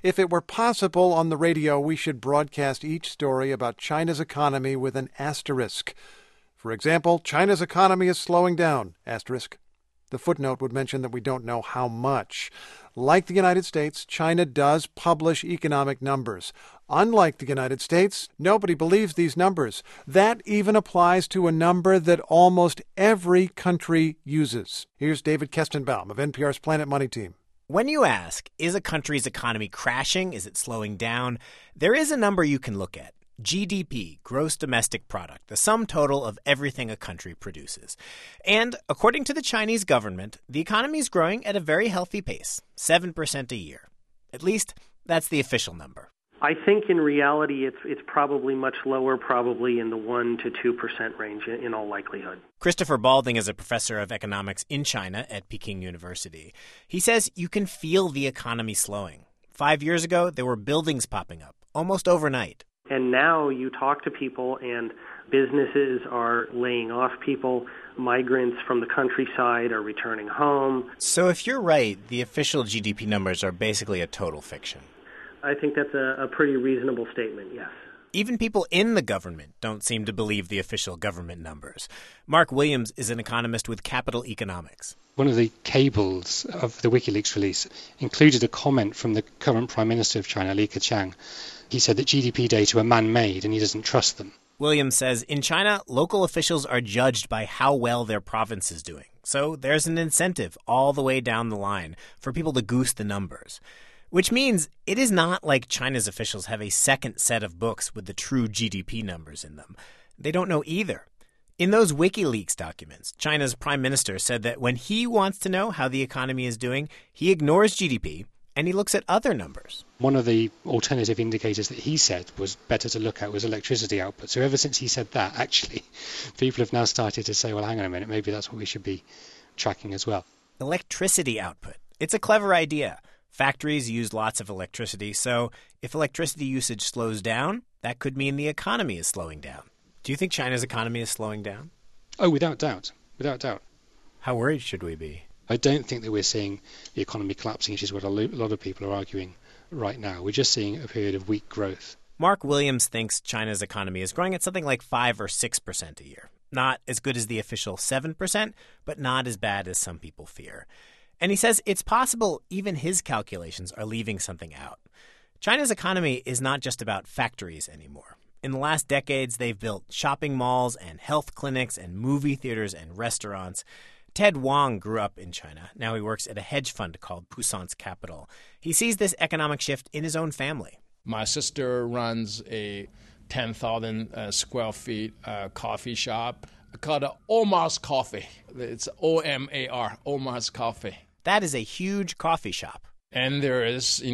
If it were possible on the radio, we should broadcast each story about China's economy with an asterisk. For example, China's economy is slowing down, asterisk. The footnote would mention that we don't know how much. Like the United States, China does publish economic numbers. Unlike the United States, nobody believes these numbers. That even applies to a number that almost every country uses. Here's David Kestenbaum of NPR's Planet Money team. When you ask, is a country's economy crashing? Is it slowing down? There is a number you can look at. GDP, gross domestic product, the sum total of everything a country produces. And according to the Chinese government, the economy is growing at a very healthy pace, 7% a year. At least, that's the official number. I think in reality it's probably much lower, probably in the 1% to 2% range in all likelihood. Christopher Balding is a professor of economics in China at Peking University. He says you can feel the economy slowing. 5 years ago, there were buildings popping up, almost overnight. And now you talk to people and businesses are laying off people. Migrants from the countryside are returning home. So if you're right, the official GDP numbers are basically a total fiction. I think that's a pretty reasonable statement, yes. Even people in the government don't seem to believe the official government numbers. Mark Williams is an economist with Capital Economics. One of the cables of the WikiLeaks release included a comment from the current Prime Minister of China, Li Keqiang. He said that GDP data are man-made and he doesn't trust them. Williams says in China, local officials are judged by how well their province is doing. So there's an incentive all the way down the line for people to goose the numbers. Which means it is not like China's officials have a second set of books with the true GDP numbers in them. They don't know either. In those WikiLeaks documents, China's prime minister said that when he wants to know how the economy is doing, he ignores GDP and he looks at other numbers. One of the alternative indicators that he said was better to look at was electricity output. So ever since he said that, actually, people have now started to say, well, hang on a minute, maybe that's what we should be tracking as well. Electricity output. It's a clever idea. Factories use lots of electricity, so if electricity usage slows down, that could mean the economy is slowing down. Do you think China's economy is slowing down? Oh, without doubt. Without doubt. How worried should we be? I don't think that we're seeing the economy collapsing, which is what a lot of people are arguing right now. We're just seeing a period of weak growth. Mark Williams thinks China's economy is growing at something like 5 or 6% a year. Not as good as the official 7%, but not as bad as some people fear. And he says it's possible even his calculations are leaving something out. China's economy is not just about factories anymore. In the last decades, they've built shopping malls and health clinics and movie theaters and restaurants. Ted Wang grew up in China. Now he works at a hedge fund called Puissance Capital. He sees this economic shift in his own family. My sister runs a 10,000 square feet coffee shop called Omar's Coffee. It's O-M-A-R, Omar's Coffee. That is a huge coffee shop. And there is,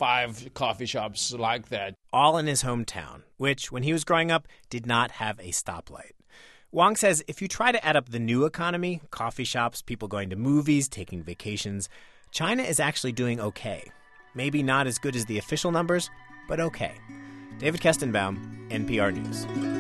5 coffee shops like that. All in his hometown, which, when he was growing up, did not have a stoplight. Wang says if you try to add up the new economy, coffee shops, people going to movies, taking vacations, China is actually doing okay. Maybe not as good as the official numbers, but okay. David Kestenbaum, NPR News.